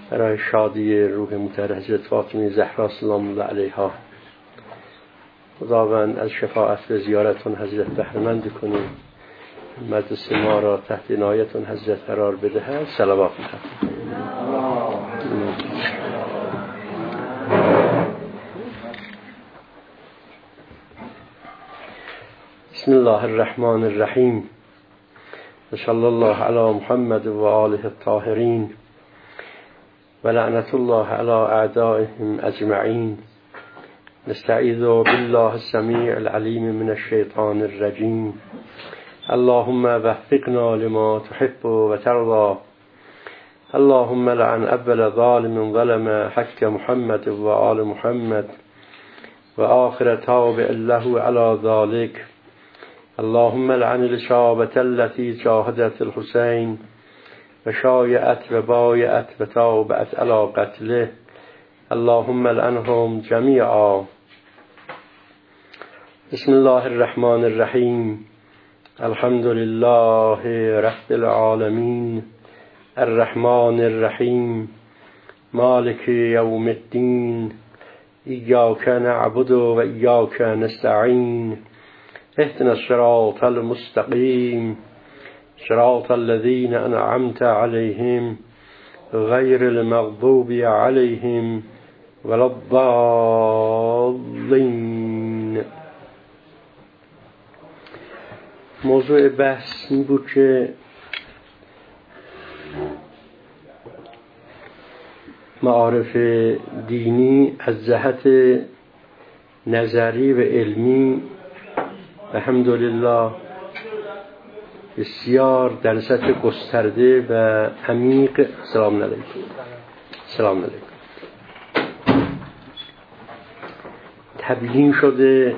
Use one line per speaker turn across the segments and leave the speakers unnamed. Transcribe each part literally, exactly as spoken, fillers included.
برای شادی روح مطهر حضرت فاطمه زهرا سلام الله علیها. خداوند از شفاعت و زیارتون حضرت بهره‌مند کنیم، مجلس ما را تحت عنایتون حضرت قرار بدهد. صلوات می‌خوایم. بسم الله الرحمن الرحیم و صلی الله علی محمد و آله الطاهرین و لعنت الله علی اعدائهم اجمعین. نستعیذ بالله السمیع العلیم من الشیطان الرجیم. اللهم وفقنا لما تحب و ترضى. اللهم لعن اول ظالم ظلم حق محمد و آل محمد و آخر تابع له علی ذلك. اللهم لعن الإصابة التي جاهدت الحسين وشايعت وبايعت وتابعت على قتله. اللهم لعنهم جميعا. بسم الله الرحمن الرحيم. الحمد لله رب العالمين الرحمن الرحيم مالك يوم الدين. إياك نعبد وإياك نستعين. اهدنا الصراط المستقيم صراط الذين أنعمت عليهم غير المغضوب عليهم ولا الضالين. موضوع بحث این بود که معارف دینی از جهت نظری و علمی الحمدلله بسیار در سطح گسترده و عمیق سلام علیکم سلام علیکم تبیین شده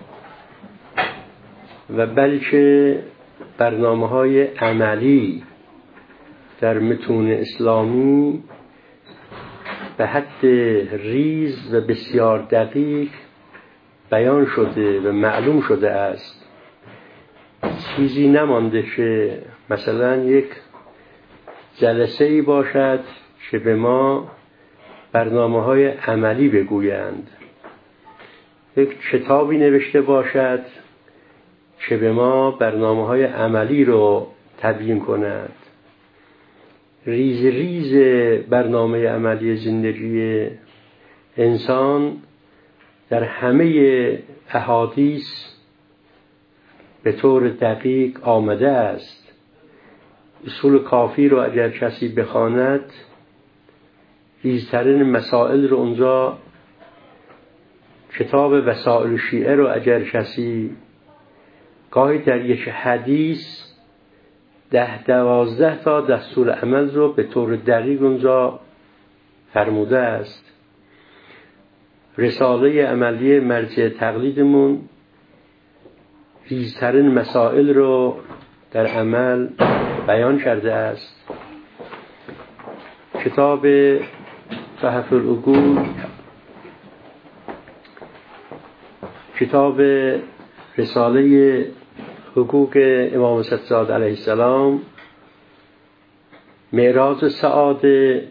و بلکه برنامه‌های عملی در متون اسلامی به حد ریز و بسیار دقیق بیان شده و معلوم شده است. چیزی نمانده که مثلا یک جلسه‌ای باشد که به ما برنامه‌های عملی بگویند، یک کتابی نوشته باشد که به ما برنامه‌های عملی رو تبیین کند. ریز ریز برنامه عملی زندگی انسان در همه احادیث به طور دقیق آمده است. اصول کافی رو اگر کسی بخواند ریزترین مسائل رو اونجا، کتاب وسائل شیعه رو اگر کسی گاهی در یک حدیث ده دوازده تا دستور عمل رو به طور دقیق اونجا فرموده است. رساله عملی مرجع تقلیدمون ریزترین مسائل رو در عمل بیان کرده است. کتاب تحف العقول، کتاب رساله حقوق امام سجاد علیه السلام، معراج سعاده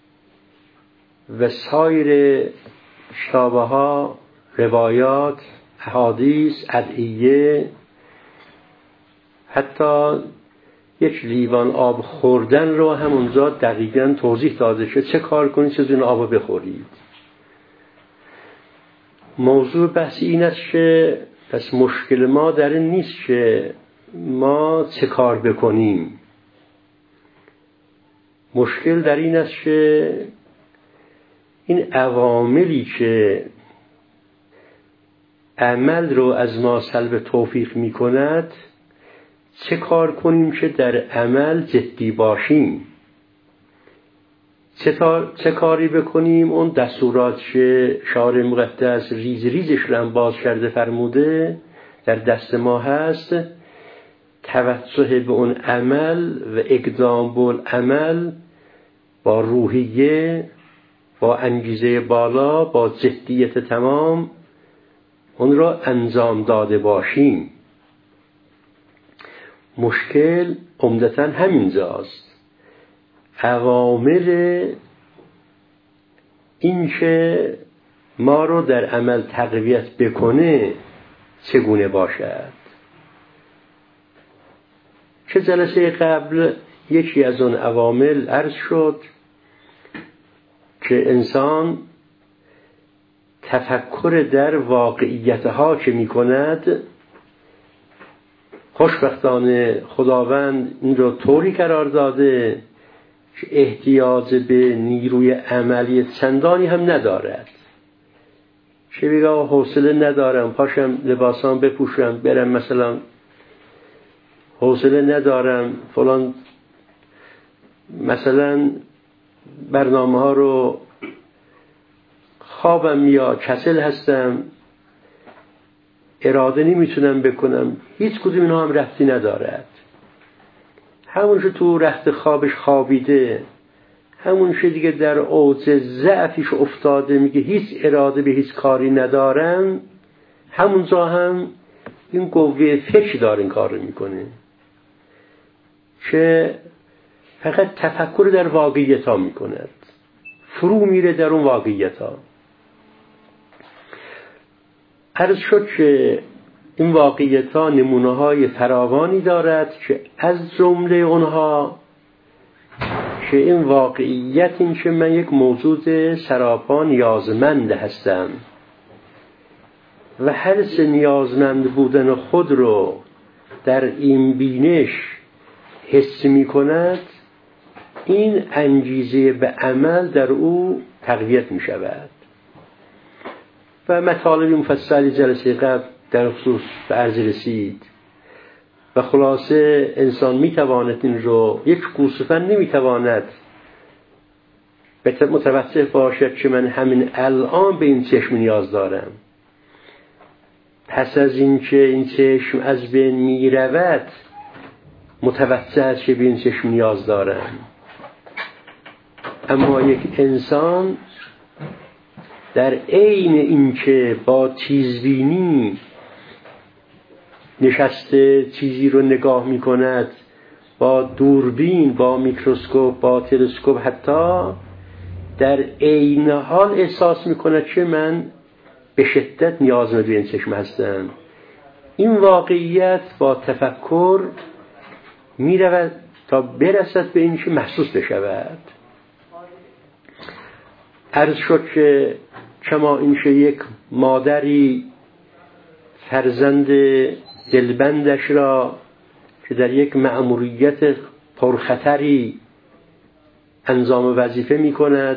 و سایر کتابه ها، روایات، احادیث، ادعیه، حتی یک لیوان آب خوردن رو هم اونجا دقیقاً توضیح داده که چه کار کنید چه زون آب بخورید. موضوع بحث این است که پس مشکل ما در این نیست که ما چه کار بکنیم، مشکل در این است که این عواملی که عمل رو از ما سلب توفیق می کند چه کار کنیم که در عمل جدی باشیم، چه, چه کاری بکنیم اون دستورات که شارع مقدس ریز ریزش رو هم باز کرده فرموده در دست ما هست. توجه به اون عمل و اقدام به اون عمل با روحیه، با انگیزه بالا، با جدیت تمام اون را انجام داده باشیم. مشکل عمدتاً همینجاست. عوامل این که ما رو در عمل تقویت بکنه چگونه باشد. چه جلسه قبل یکی از اون عوامل عرض شد که انسان تفکر در واقعیتها که می کند، خوشبختانه خداوند این رو طوری قرار داده که احتیاج به نیروی عملی چندانی هم ندارد. چه بگه حوصله ندارم پاشم لباسام بپوشم برم، مثلا حوصله ندارم فلان مثلا برنامه ها رو، خوابم یا کسل هستم، اراده نمیتونم بکنم. هیچ کدوم اینا هم ربطی ندارد. همون که تو رخت خوابش خوابیده، همون که دیگه در اوج ضعفش افتاده، میگه هیچ اراده به هیچ کاری ندارم، همونجا هم این قوه فکر داره این کار رو میکنه که فقط تفکر در واقعیت ها میکند، فرو میره در اون واقعیت ها. عرض شد که این واقعیت ها نمونه های فراوانی دارد که از جمله اونها که این واقعیت این که من یک موجود سراپا نیازمند هستم و هر سه نیازمند بودن خود رو در این بینش حس می کند، این انگیزه به عمل در او تقویت می شود. و مطالب مفصلی جلسه قبل در خصوص به عرض رسید و خلاصه انسان می تواند این رو، یک گوسفند نمی تواند متوسط باشد که من همین الان به این چشم نیاز دارم، پس از این که این چشم از بین می رود متوسط که به این چشم نیاز دارم. اما یک انسان در عین اینکه با تیزبینی نشسته چیزی رو نگاه می کند، با دوربین، با میکروسکوپ، با تلسکوپ، حتی در عین حال احساس می کند که من به شدت نیازمند به این چشم هستم. این واقعیت با تفکر می رود تا برسد به این که محسوس بشود. عرض شد که کما این که یک مادری فرزند دلبندش را که در یک مأموریت پرخطری انجام وظیفه می کند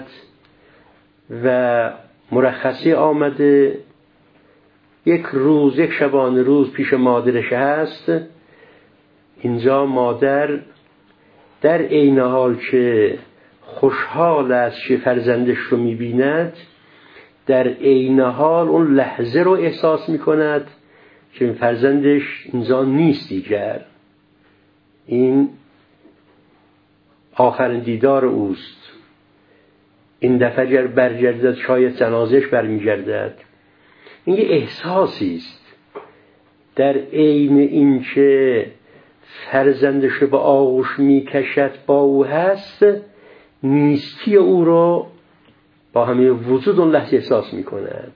و مرخصی آمده، یک روز یک شبانه روز پیش مادرش هست، اینجا مادر در عین حال که خوشحال است که فرزندش رو می بیند، در عین حال اون لحظه رو احساس می کند که این فرزندش اینجا نیست دیگر، این آخرین دیدار اوست، این دفعه اگر برگردد شاید جنازش برمیگردد. این یه احساسی است. در عین این که فرزندش به آغوش میکشد با او هست، نیستی او رو با همه وجود اون لحظه احساس میکند.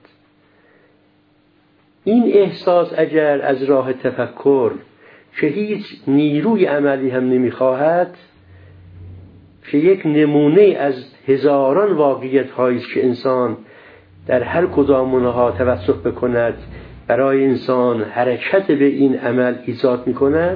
این احساس اگر از راه تفکر که هیچ نیروی عملی هم نمیخواهد، که یک نمونه از هزاران واقعیت هاییست که انسان در هر کدام اونها توسط بکند برای انسان حرکت به این عمل ایجاد میکند.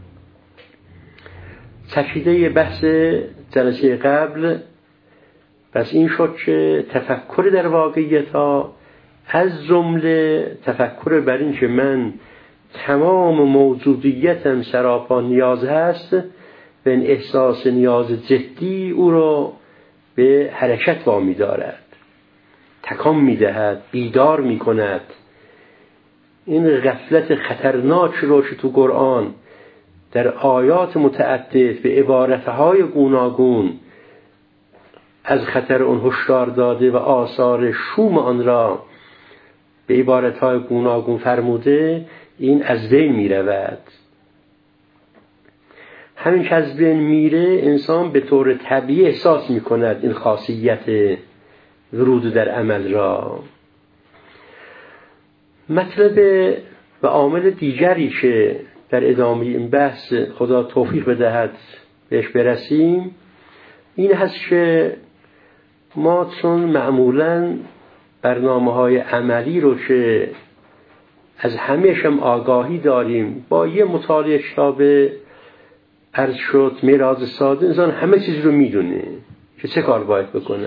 چکیده بحث جلسه قبل پس این شد که تفکر در واقعیت ها، از جمله تفکر بر این که من تمام موجودیتم سراپا نیاز هست و این احساس نیاز جدی او رو به حرکت وامی دارد، تکان میدهد، بیدار میکند. این غفلت خطرناک رو که تو قرآن در آیات متعدد به عبارتهای گوناگون از خطر اون هشدار داده و آثار شوم آن را به عبارتهای گوناگون فرموده، این از بین می رود. همین که از بین میره، انسان به طور طبیعی احساس می کند این خاصیت ورود در عمل را. مطلب و عامل دیگری که در ادامه این بحث خدا توفیق بدهد بهش برسیم این هست که ما چون معمولاً برنامه‌های عملی رو که از همه‌ش هم آگاهی داریم، با یه مطالعه شابه عرض شد میراث ساده انسان همه چیز رو میدونه که چه کار باید بکنه.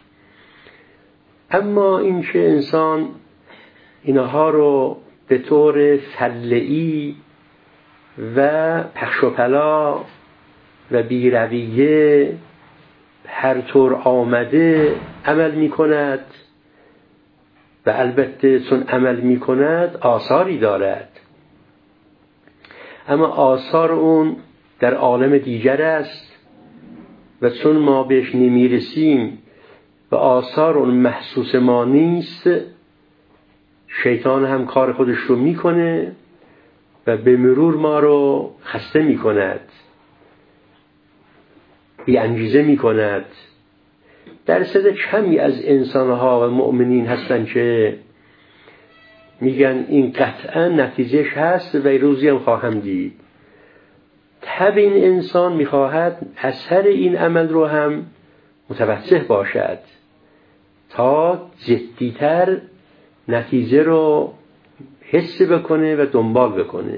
اما این که انسان اینها رو به طور سلعی و پخش و پلا و بی‌رویه هر طور آمده عمل می کند و البته چون عمل می کند آثاری دارد، اما آثار اون در عالم دیگر است و چون ما بهش نمی رسیم و آثار اون محسوس ما نیست، شیطان هم کار خودش رو می کنه و به مرور ما رو خسته می کند، بی انگیزه می کند. درصد کمی از انسانها و مؤمنین هستن که میگن این قطعا نتیجهش هست و روزی هم خواهم دید. طبع این انسان میخواهد اثر این عمل رو هم متوجه باشد تا جدیتر نتیجه رو حس بکنه و دنبال بکنه.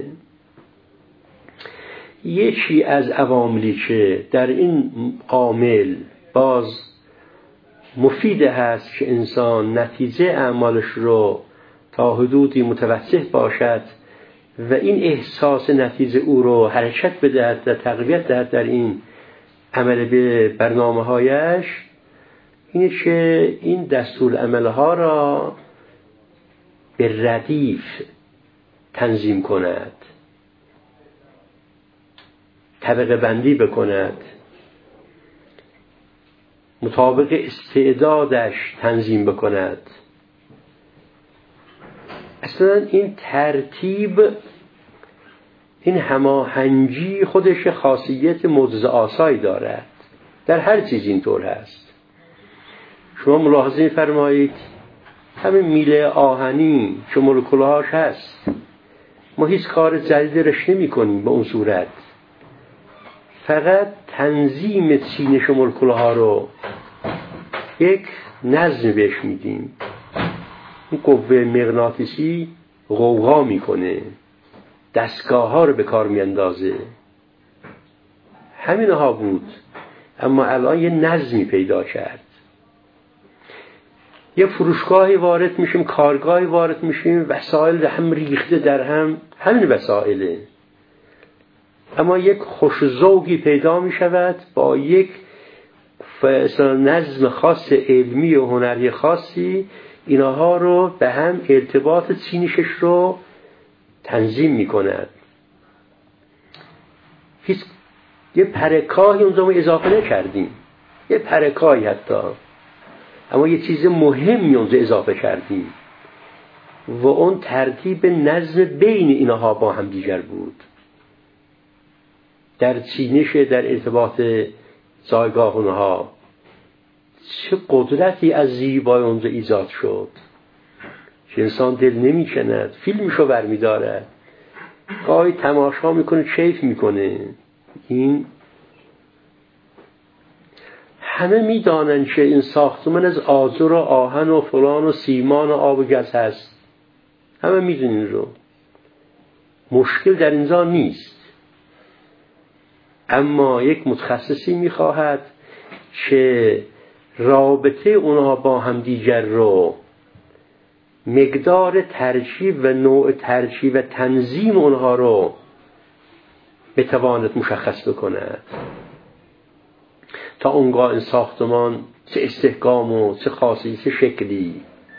یکی از عواملی که در این عامل باز مفید هست که انسان نتیجه اعمالش رو تا حدودی متوجه باشد و این احساس نتیجه او رو حرکت بدهد و تقویت دهد در این عمل به برنامه هایش، اینه که این دستور عمل ها را به ردیف تنظیم کند، طبقه بندی بکند، مطابق استعدادش تنظیم بکند. اصلا این ترتیب، این هماهنگی خودش خاصیت معجزه آسایی دارد. در هر چیز اینطور هست. شما ملاحظه فرمایید همین میله آهنی که مولکولهاش هست، ما هیچ کار جدیدی رش نمی کنیم به اون صورت، فقط تنظیم چینش مولکولها رو یک نظم بهش میدیم. این قوه مغناطیسی غوغا میکنه، دستگاه ها رو به کار میاندازه. همینها بود، اما الان یه نظمی پیدا کرد. یه فروشگاهی وارد میشیم، کارگاهی وارد میشیم، وسایل هم ریخته در هم، همین وسایله، اما یک خوش ذوقی پیدا میشود با یک نظم خاص علمی و هنری خاصی، اینها رو به هم ارتباط چینشش رو تنظیم میکند. هیچ یه پرکاهی اونجا ما اضافه نکردیم، یه پرکاهی حتی، اما یه چیز مهمی اونجا اضافه کردیم و اون ترتیب نظم بین اینها با هم دیگر بود، در چینش، در ارتباط جایگاه اونها. چه قدرتی از زیبای اونجا ایجاد شد که انسان دل نمی کند، فیلمشو برمی داره، گاهی تماشا میکنه، کیف میکنه. این همه میدانن که این ساختمان از آجر و آهن و فلان و سیمان و آب و گز هست، همه میدونین رو، مشکل در اینجا نیست. اما یک متخصصی میخواهد که رابطه اونها با هم دیگر رو، مقدار ترکیب و نوع ترکیب و تنظیم اونها رو بتواند مشخص بکند تا اونگاه این ساختمان چه استحکام و چه خاصی چه شکلی.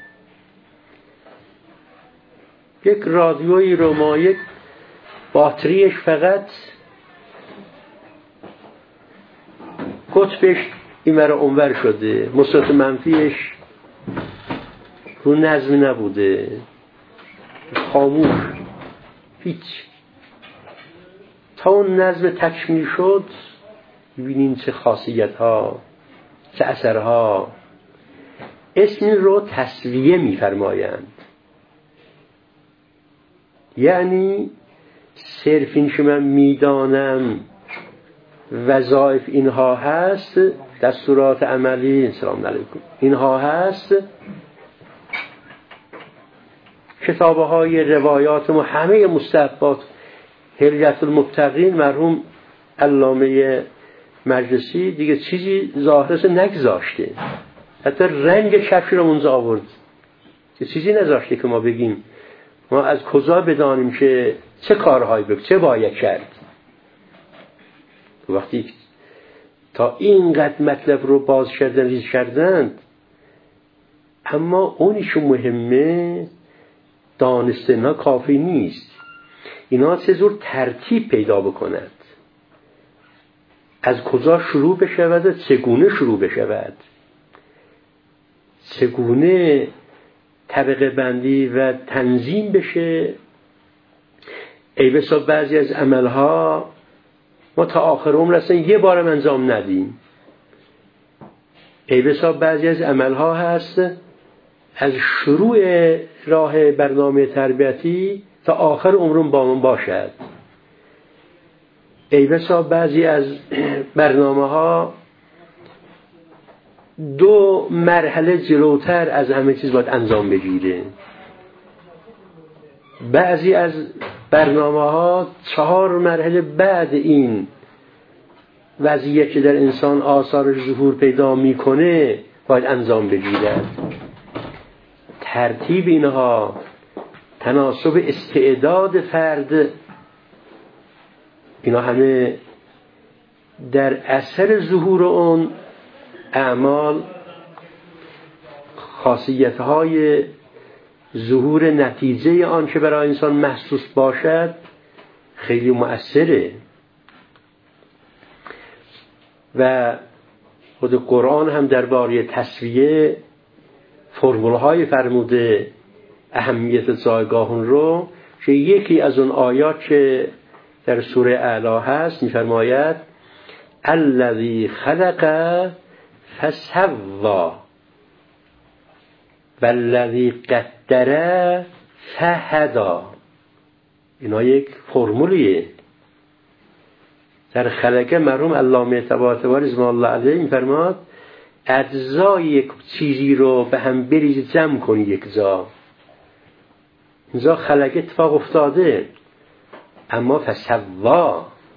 یک رادیویی رو ما یک باتریش فقط قطبش این مرا اونور شده، مثبت منفیش رو نظمی نبوده، خاموش، هیچ. تا اون نظم تکمیل شد ببینین چه خاصیت ها، چه اثرها. اسم رو تسویه می‌فرمایند. یعنی صرف این که من میدانم وظایف اینها هست، دستورات عملی سلام علیکم اینها هست، کتابه های روایات ما همه مستحبات، حلیت المبتغین مرحوم علامه مجلسی دیگه چیزی ظاهرش نگذاشته، حتی رنگ کفش رو منزا آورد که چیزی نذاشته که ما بگیم ما از کجا بدانیم که چه کارهایی بکنیم، چه باید کرد. وقتی تا اینقدر مطلب رو باز کردن ریز کردند، اما اونیشو مهمه دانستنا کافی نیست، اینا چه جور ترتیب پیدا بکند، از کجا شروع بشود و چگونه شروع بشود، چگونه طبقه بندی و تنظیم بشه. ای بسا بعضی از عملها ما تا آخر عمر اصلا یه بارم انجام ندیم، ای بسا بعضی از عملها هست از شروع راه برنامه تربیتی تا آخر عمرم با من باشد. ای بسا بعضی از برنامه ها دو مرحله جلوتر از همه چیز باید انجام بگیره، بعضی از برنامه ها چهار مرحله بعد این وضعیت که در انسان آثار ظهور پیدا میکنه باید انجام بگیرد. ترتیب اینها، تناسب استعداد فرد، اینا همه در اثر ظهور اون اعمال خاصیت‌های ظهور نتیجه آن که برای انسان محسوس باشد خیلی مؤثره. و خود قرآن هم درباره تسویه فرمول‌های فرموده اهمیت جایگاهون رو، که یکی از اون آیات که در سوره اعلی هست می‌فرماید الذی خلق فسوی والذی قدر فهدی. اینا یک فرمولیه. در خلقه مرحوم علامه طباطبایی رضوان الله علیه می‌فرماد اجزای یک چیزی رو به هم بریز جمع کنی یک جا. اینجا خلقه اتفاق افتاده، اما فسوی،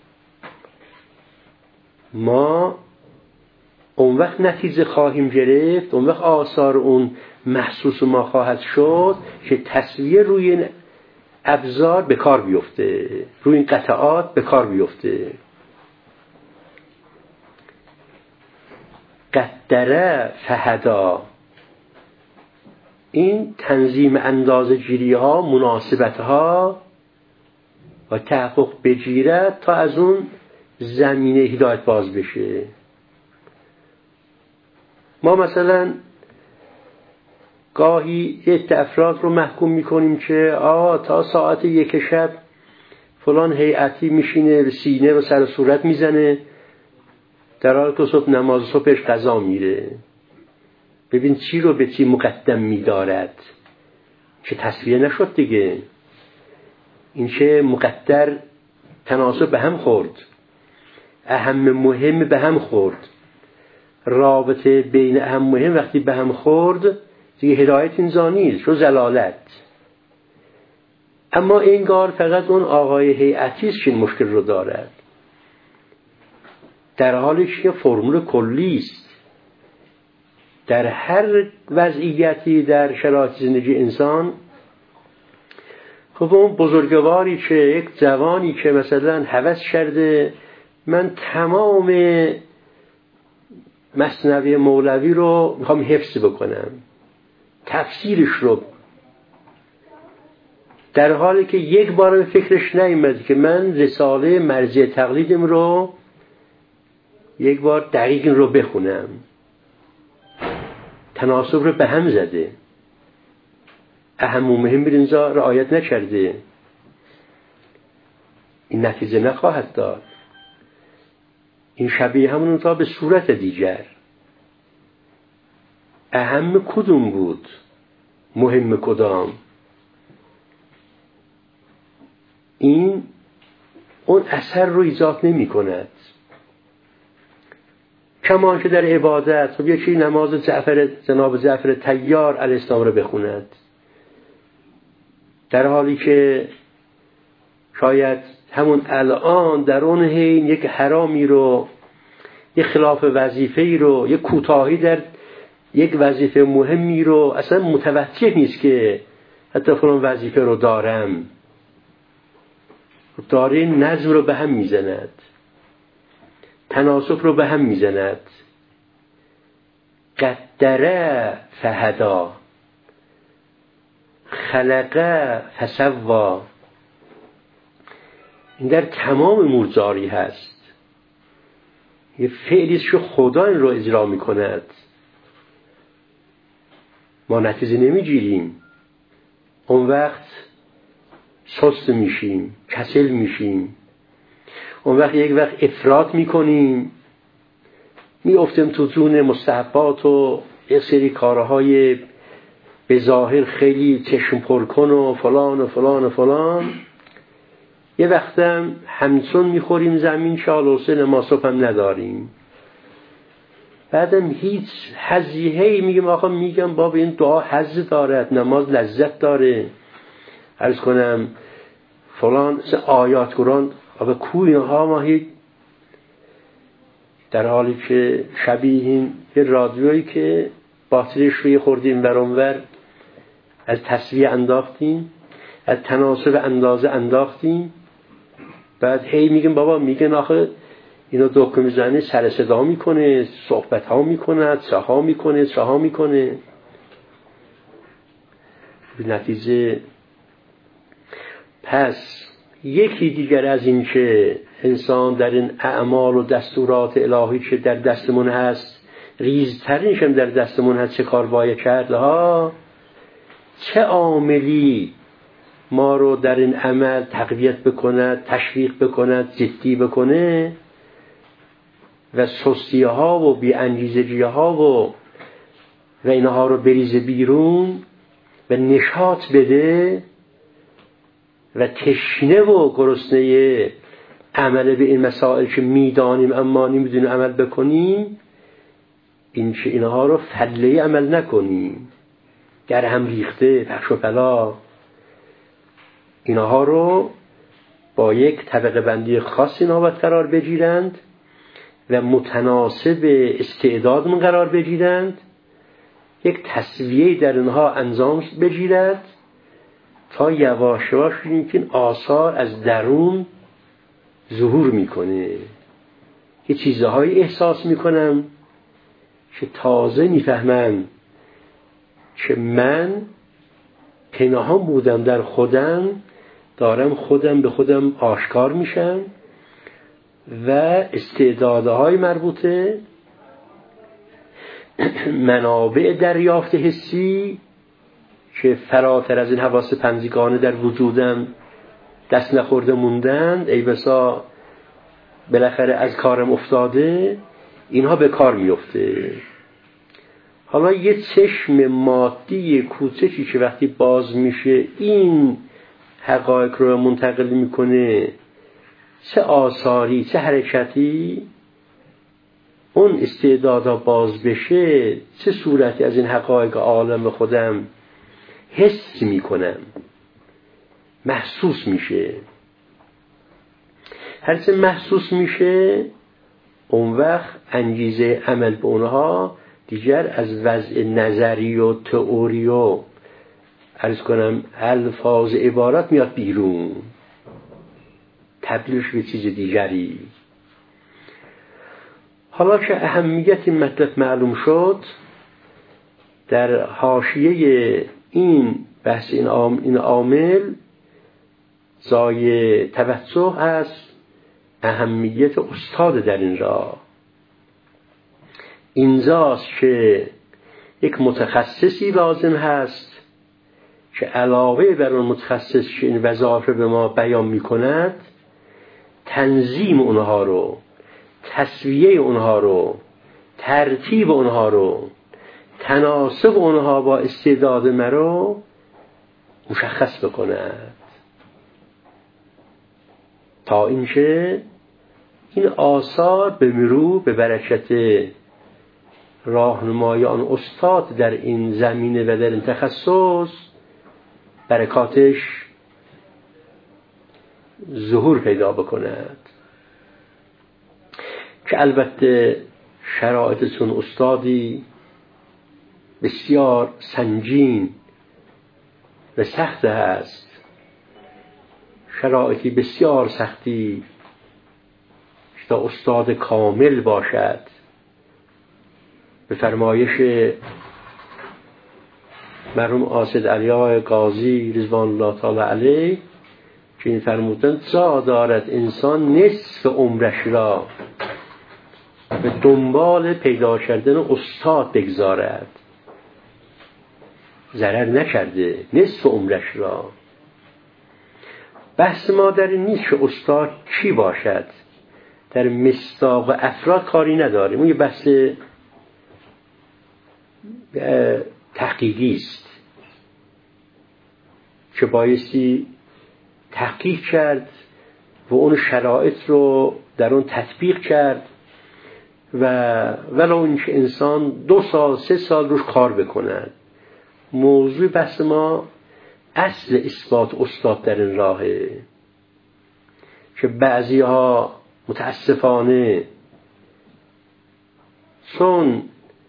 ما اون وقت نتیجه خواهیم گرفت، اون وقت آثار اون محسوس ما خواهد شد که تسویه روی این ابزار به کار بیفته، روی این قطعات به کار بیفته. قدره فهدا، این تنظیم اندازه گیری ها، مناسبت ها و تحقق بگیرد تا از اون زمینه هدایت باز بشه. ما مثلا گاهی یک افراد رو محکوم میکنیم که آه تا ساعت یک شب فلان هیئتی میشینه به سینه و سر صورت میزنه، در حالی که صبح نماز صبحش قضا میره. ببین چی رو به چی مقدم میدارد که تصفیه نشد دیگه. این که مقدر تناسب به هم خورد، اهم مهم به هم خورد، رابطه بین اهم مهم وقتی به هم خورد دیگه هدایت اینجا نیست، شو زلالت. اما انگار فقط اون آقای هیئتی است که این مشکل رو دارد، در حالی که فرمول کلی است. در هر وضعیتی در شرایط زندگی انسان، خب اون بزرگواری که یک جوانی که مثلا هوس کرده من تمام مثنوی مولوی رو میخوام حفظ بکنم، تفسیرش رو، در حالی که یک بار فکرش نیامد که من رساله مرجع تقلیدم رو یک بار دقیق رو بخونم، تناسب رو به هم زده، اهم و مهم اینجا رعایت نکرده، این نتیجه نخواهد داد. این شبیه همون تا به صورت دیگر. اهم کدوم بود، مهم کدام، این اون اثر رو ایجاد نمی کند. کمان که در عبادت خب یکی نماز جعفر جناب جعفر طیار علیه السلام رو بخوند، در حالی که شاید همون الان در اون حین یک حرامی رو، یک خلاف وظیفه‌ای رو، یک کوتاهی در یک وظیفه مهمی رو اصلا متوجه نیست که حتی فلان وظیفه رو دارم، داره نظم رو به هم میزند، تناسق رو به هم میزند. قدره فهدا، خلقه فسوا، این در تمام امور جاری هست. یه فعلیش که خدا این رو اجرا می کند، ما نتیجه نمی گیریم. اون وقت سست میشیم، کسل میشیم، اون وقت یک وقت افراط میکنیم، میافتیم تو زون مستحبات و یک سری کارهای به ظاهر خیلی چشم پرکن و فلان و فلان و فلان. یه وقتم همچون میخوریم زمین، شال و سن ما صبح هم نداریم. بعدم هیچ حزیهی میگم آقا میگم بابا این دعا حز دارد، نماز لذت داره، عرض کنم فلان آیات قرآن آقا کوی ها ما هیچ، در حالی که شبیه یه رادیویی که باتریش روی خوردیم ورانور، از تصویه انداختیم، از تناسب اندازه انداختیم، بعد هی میگیم بابا میگن آخه اینو دکمه میزنه سر صدا میکنه، صحبت ها میکنه، سها میکنه، سها میکنه. به نتیجه پس یکی دیگر از این که انسان در این اعمال و دستورات الهی که در دستمون هست، ریزترینش هم در دستمون هست، چه کار باید کرد ها، چه عاملی ما رو در این عمل تقویت بکند، تشویق بکند، جدی بکنه و سستی ها و بی انگیزگی ها و و اینها رو بریزه بیرون و نشاط بده و تشنه و گرسنه عمل به این مسائل که میدانیم اما نمیدونیم عمل بکنیم، این که اینها رو فله عمل نکنیم، در هم ریخته پخش و پلا، اینها رو با یک طبقه بندی خاص اینها باید قرار بگیرند و متناسب استعدادمون قرار بگیرند، یک تسویه در اینها انجام بگیرد تا یواش یواش این آثار از درون ظهور میکنه. یه چیزهایی احساس میکنم که تازه میفهمم که من پنهان بودم در خودم، دارم خودم به خودم آشکار میشم و استعدادهای مربوطه، منابع دریافت حسی که فراتر از این حواس پنجگانه در وجودم دست نخورده موندند، ای بسا بالاخره از کارم افتاده، اینها به کار میفته. حالا یه چشم مادی کوچکی که وقتی باز میشه این حقایق رو منتقل میکنه، چه آثاری چه حرکتی، اون استعدادا باز بشه، چه صورتی از این حقایق عالم خودم حس میکنم، محسوس میشه. هرچه محسوس میشه اون وقت انگیزه عمل به اونها دیگر از وضع نظری و تئوری و عرض کنم الفاظ عبارات میاد بیرون، تبدیلش به چیز دیگری. حالا که اهمیت این مطلب معلوم شد، در حاشیه این بحث این عامل جای توجه است اهمیت استاد در این راه. اینجاست که یک متخصصی لازم هست که علاوه بر اون متخصص که این وظایف به ما بیان می کند، تنظیم اونها رو، تسویه اونها رو، ترتیب اونها رو، تناسب اونها با استعداد مرا مشخص بکند، تا اینکه این آثار به مرو به برکت راهنمای آن استاد در این زمینه و در این تخصص برکاتش ظهور پیدا بکند. که البته شرایطتون استادی بسیار سنگین و سخت است، شرایطی بسیار سختی تا استاد کامل باشد. به فرمایش مرحوم قاصد علی قاضی رضوان الله تعالی علیه که این فرمودند جا دارد انسان نصف عمرش را به دنبال پیدا کردن استاد بگذارد، ضرر نکرده نصف عمرش را. بحث ما در این نیست که استاد چی باشد، در مصداق افراد کاری نداریم، اون یه بحث تحقیقی است که بایستی تحقیق کرد و اون شرایط رو در اون تطبیق کرد و ولو اینکه انسان دو سال سه سال روش کار بکند. موضوع بحث ما اصل اثبات استاد در این راهه که بعضی ها متاسفانه چون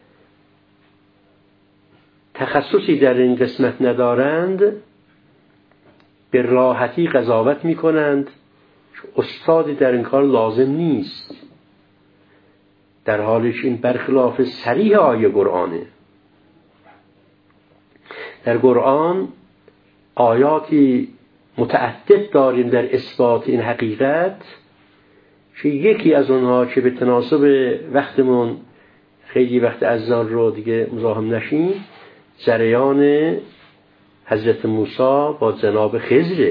تخصصی در این قسمت ندارند به راحتی قضاوت می کنند که استادی در این کار لازم نیست، در حالی که این برخلاف صریح آیه قرآنه. در قرآن آیاتی متعدد داریم در اثبات این حقیقت که یکی از اونها که به تناسب وقتمون خیلی وقت از آن رو دیگه مزاحم نشیم، جریان حضرت موسی با جناب خضر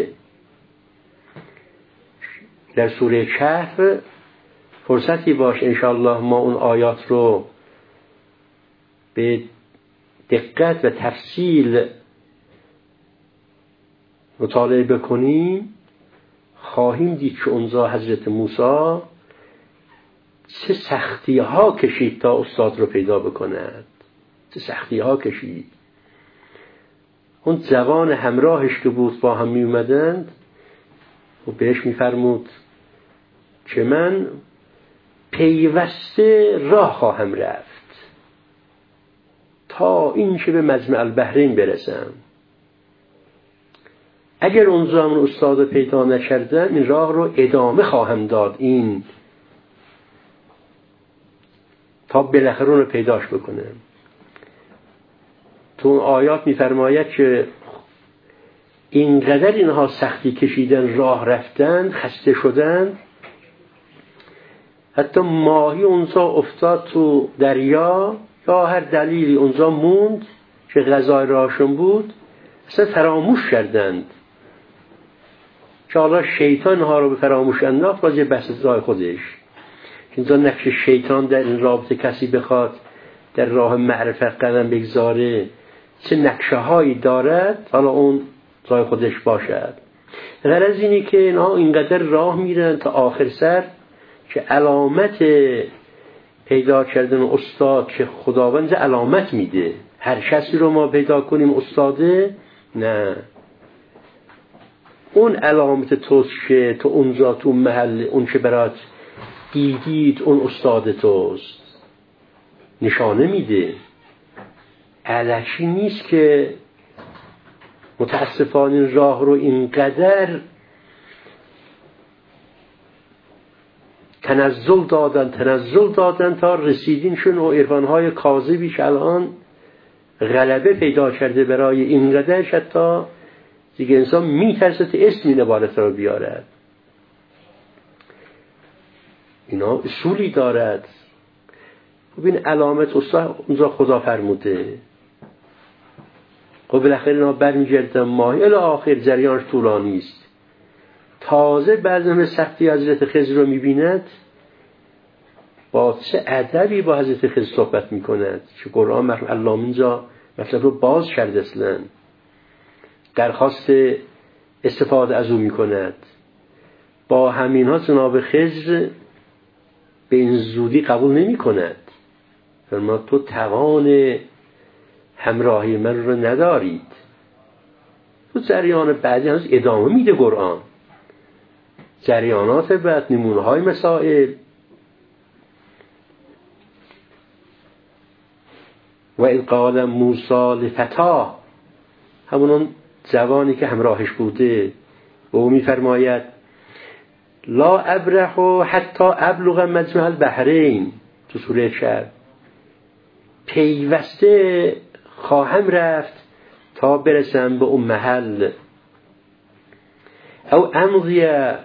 در سوره کهف. فرصتی باشه انشاءالله ما اون آیات رو به دقت و تفصیل مطالعه بکنیم، خواهیم دید که اونجا حضرت موسی چه سختی ها کشید تا استاد رو پیدا بکند، چه سختی ها کشید. اون جوان همراهش که بود با هم می اومدند و بهش می فرمود که من پیوسته راه خواهم رفت تا این که به مجمع البحرین برسم. اگر اونجا من استاد پیدا نکردم این راه رو ادامه خواهم داد این تا بالاخره اون رو پیداش بکنم. تو اون آیات می‌فرماید که اینقدر اینها سختی کشیدن، راه رفتن، خسته شدن، حتی ماهی اونجا افتاد تو دریا یا هر دلیلی اونجا موند که غذای راهشون بود، اصلا فراموش کردند که حالا شیطان ها رو به فراموش انداخت. باز یه بحث جای خودش اینجا نقش شیطان در این رابطه کسی بخواد در راه معرفت قدم بگذاره چه نقشه هایی دارد، حالا اون جای خودش باشد. غرض اینه که اینها اینقدر راه میرن تا آخر سر که علامت پیدا کردن استاد که خداوند علامت میده. هر کسی رو ما پیدا کنیم استاده، نه، اون علامت توست که تو اونجا تو محل اون که برات دیدید اون استاد توست، نشانه میده. علکی نیست که متاسفانه راه رو اینقدر تنزل دادن تنزل دادن تا رسیدین شون و عرفانهای کاذبی که الان غلبه پیدا کرده برای اینقدر حتی دیگه انسان میترسه تا اسم این عبارت رو بیارد. اینا اصولی دارد. ببین علامت استاد اونجا خدا فرموده، خب بالاخره اینا برمیگردن ماهی الی آخر جریانش طولانی است. تازه بعضی همه سختی حضرت خضر رو میبیند با چه ادبی با حضرت خضر صحبت میکند که قرآن علامه اینجا مطلب رو باز کرده، اصلا درخواست استفاده از او میکند. با همین ها جناب خضر به این زودی قبول نمی کند، فرما تو توان همراهی من رو ندارید. تو جریان بعدی هنوز ادامه میده قرآن، جریانات بعد، نمونه های مسائل. و اذ قال موسی لفتاه، همون جوانی که همراهش بوده، و او میفرماید لا ابرح حتی ابلغ مجمع البحرین، تو سوره شعر، پیوسته خواهم رفت تا برسم به اون محل. او امضی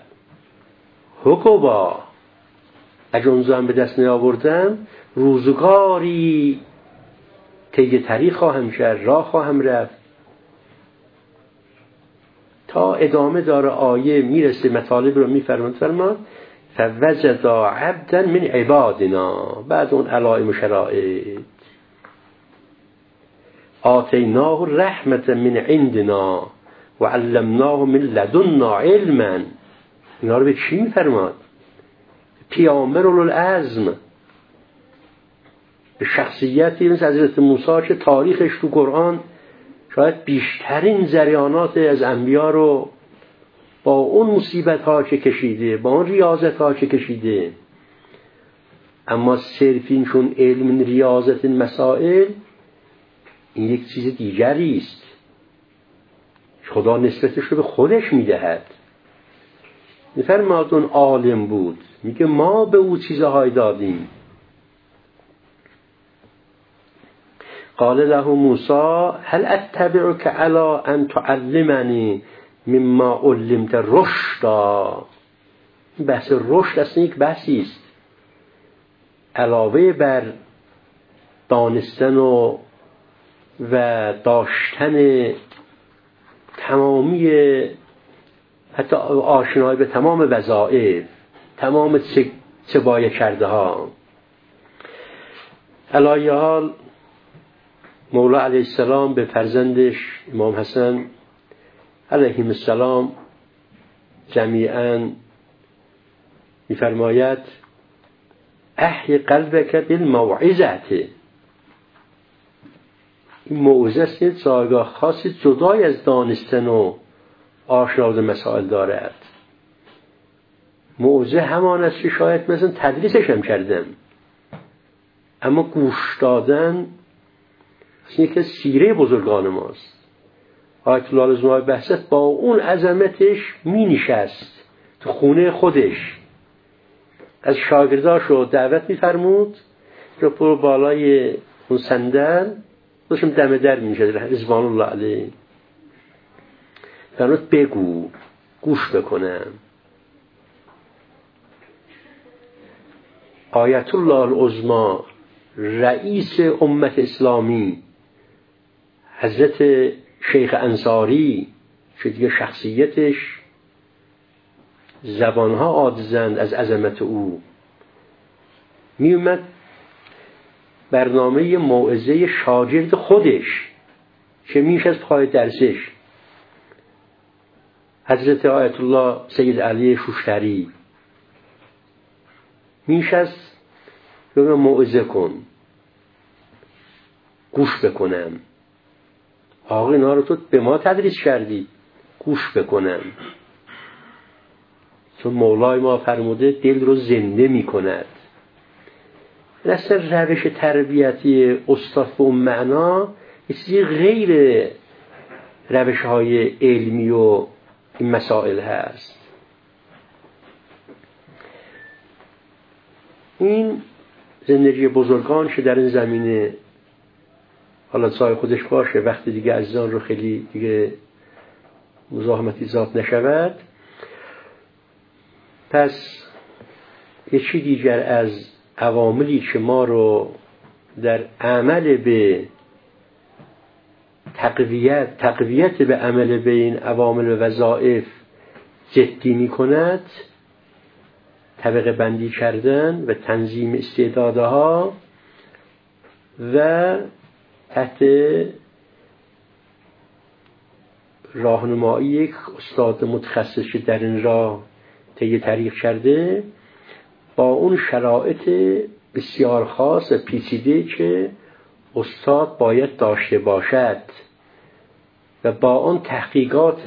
حقوبا، اگه اونجا به دست نیاوردم روزگاری طی طریق خواهم شد، راه خواهم رفت. تا ادامه داره آیه میرسه مطالب رو میفرماند فرمان فوجد عبدا من عبادنا، بعد اون علائم و شرائط آتیناه رحمة من عندنا و علمناه من لدنا علما. اینا رو به چی میفرماد؟ پیامبر اولوالعزم، به شخصیتی مثل حضرت موسی که تاریخش تو قرآن شاید بیشترین جریانات از انبیا رو با اون مصیبت ها که کشیده، با اون ریاضت ها که کشیده، اما صرفین چون علم ریاضت مسائل این یک چیز دیگری است. خدا نسبتش رو به خودش میدهد. میفرماد اون عالم بود، میگه ما به او چیزهای دادیم. قال له موسی هل اتبعك على ان تعلمني مما علمت رشدا. بحث رشد اصلا یک بحثی است، علاوه بر دانستن و و داشتن تمامی حتی آشنایی به تمام وظایف، تمام چه, چه باید کرده ها. علایه حال مولا علیه السلام به فرزندش امام حسن علیه السلام جمیعاً می‌فرماید احی قلبک بالموعظه. این موعظه است که جایگاه خاصی جدای از دانستن و آشنایی به مسائل دارد. موعظه همان است که شاید مثلا تدریسش هم کردم، اما گوش دادن یکی از سیره بزرگان ماست. آیت الله العظمای بحثت با اون عظمتش می نشست تو خونه خودش، از شاگرداشو دعوت می فرمود رو برو بالای اون صندل، داشتم دم در می نشد رضوان الله علیه، فرمود بگو گوش بکنم. آیت الله العظمای رئیس امت اسلامی حضرت شیخ انصاری که دیگه شخصیتش زبانها عاجزند از عظمت او، می اومد برنامه موعظه شاگرد خودش که میشه از پای درسش، حضرت آیت الله سید علی شوشتری، میشه از موعظه کن گوش بکنم. آقا اینا رو تو به ما تدریس کردی، گوش بکنم. چون مولای ما فرموده دل رو زنده می کند. اصلا روش تربیتی استاد به اون معنا یه چیزی غیر روش های علمی و این مسائل هست. این زندگی بزرگان که در این زمینه حالا سای خودش باشه، وقتی دیگه عزیزان رو خیلی دیگه مزاحمتی ذات نشود. پس یه چی دیگر از عواملی که ما رو در عمل به تقویت تقویت به عمل به این عوامل و وظایف جدی می کند، طبقه بندی کردن و تنظیم استعدادها و تحت راهنمایی یک استاد متخصص که در این راه طی طریق کرده، با اون شرایط بسیار خاص و پیچیده که استاد باید داشته باشد و با آن تحقیقات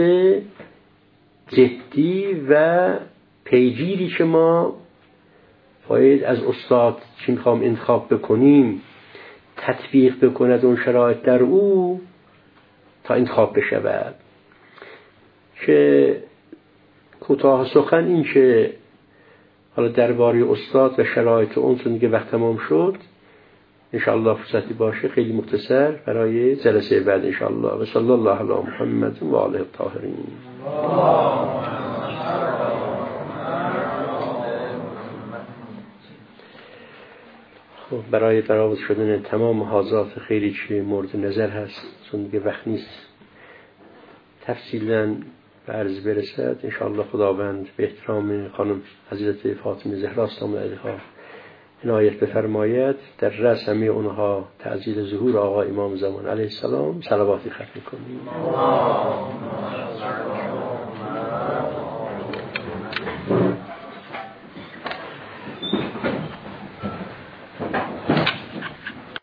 جدی و پیگیری که ما باید از استاد چی میخوام انتخاب بکنیم تطبیق بکند اون شرایط در او تا انتخاب بشود. که کوتاه سخن این که حالا درباره استاد و شرایط اون چون دیگه وقت تمام شد، انشاءالله فرصتی باشه خیلی مختصر برای جلسه بعد انشاءالله. و صلی الله علی محمد و آله الطاهرین. خب برای برآورده شدن تمام حاضرات خیلی چی مورد نظر هست، چون دیگه وقت نیست تفصیلاً به عرض برسد، انشاءالله خداوند به احترام خانم حضرت فاطمه زهرا سلام علیها عنایت بفرماید. در رأس همه اونها تعزیل ظهور آقا امام زمان علیه السلام صلواتی ختم کنیم.